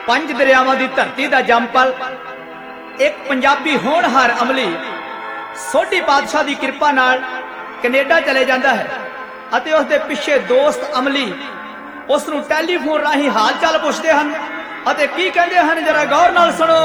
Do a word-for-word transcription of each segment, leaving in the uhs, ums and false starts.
पंज दरियावां दी धरती दा जंपल एक पंजाबी होनहार अमली सोढ़ी पातशाह दी किरपा नाल कनेडा चले जाता है अते उसदे पिछे दोस्त अमली उस नूं टैलीफोन राही हाल चाल पुछदे हन अते की कहंदे हन जरा गौर नाल सुनो।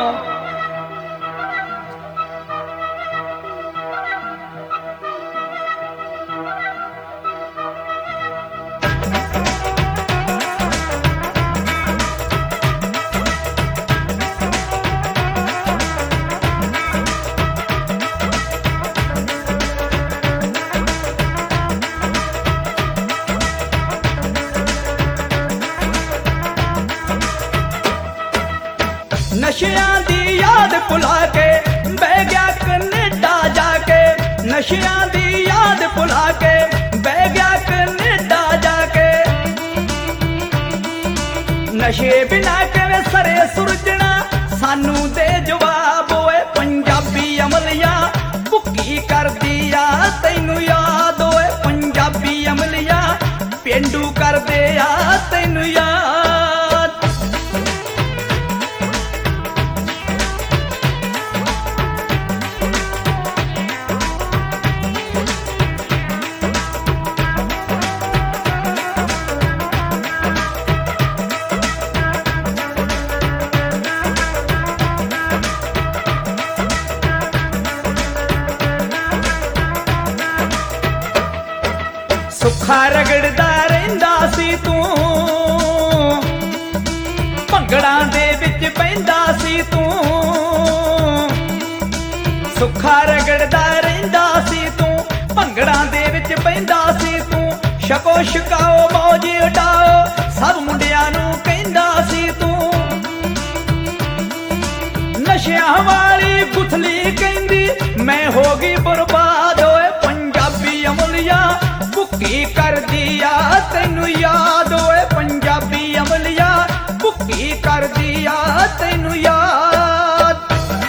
नशियां दी याद भुला के बह गया कनेडा जाके, नशियां दी याद भुला के बह गया कनेडा जाके। नशे बिना किवें सरे सुरजना सानू दे जवाब ओए पंजाबी अमलिया भुक्की कर दिया तैनू याद ओए पंजाबी अमलिया पेंडू कर दिया तैनू याद। सुखा रगड़दा रहिंदा सी तू भंगड़ा दे विच पैंदा सी तू, सुखा रगड़दा रहिंदा सी तू भंगड़ा दे विच पैंदा सी तू। शको शकाओ मौज उडाओ सब मुंडियां नूं कहंदा सी तू। नशियां वाली गुथली कहंदी मैं हो गई बर्बाद ओए पंजाबी अमलिया भुक्की कर दिया तैनू याद ओए पंजाबी अमलिया भुक्की कर दिया तैनू याद।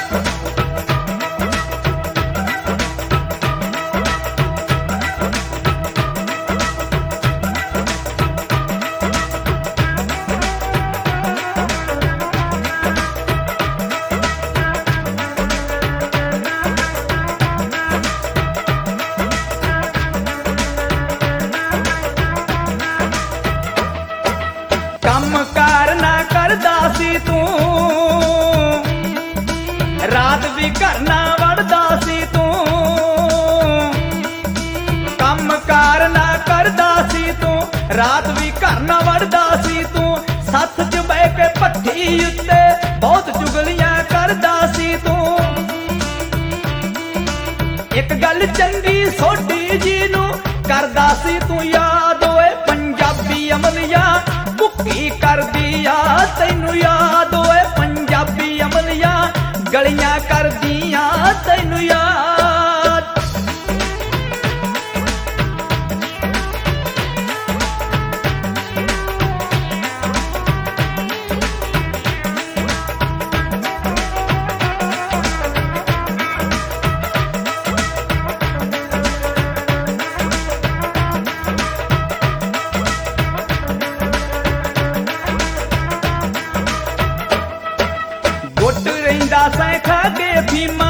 कम कार ना करदा सी तू रात भी घर ना वड़दा सी तू, कम कार ना करदा सी तू रात भी घर ना वड़दा सी तू। सत्थ च बह के भट्ठी उत्ते बहुत चुगलियां करदा सी तू। एक गल चंगी सोढ़ी जी नू करदा सी तू याद ओए पंजाबी अमलिया भुक्की कर दिया तैनू याद ओए पंजाबी अमलिया गलियां कर दिया तैनू याद। गुट रहिंदा सैं खा के फीमा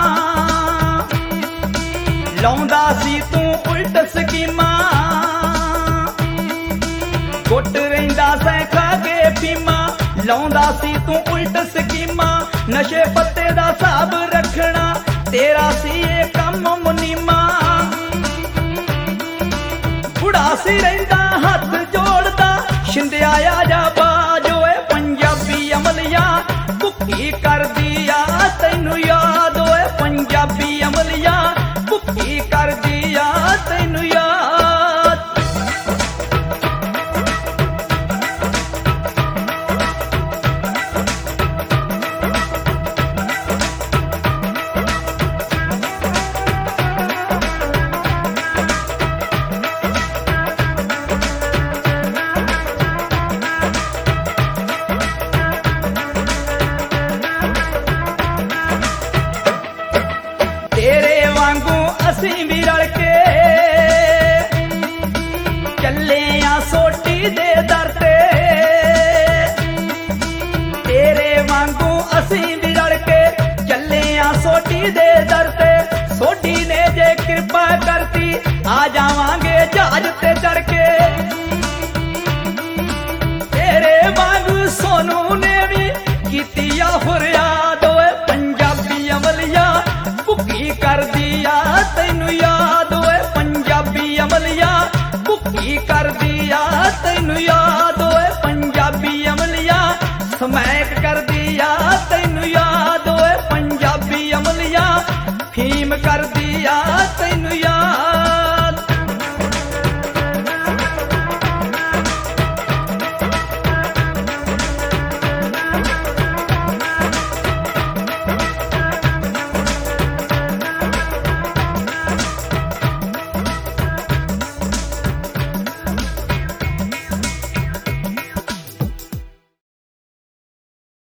लाउंदा सी तू उल्ट स्कीमा। गुट रहिंदा सैं खा के फीमा लाउंदा सी तू उल्ट स्कीमा। नशे पत्ते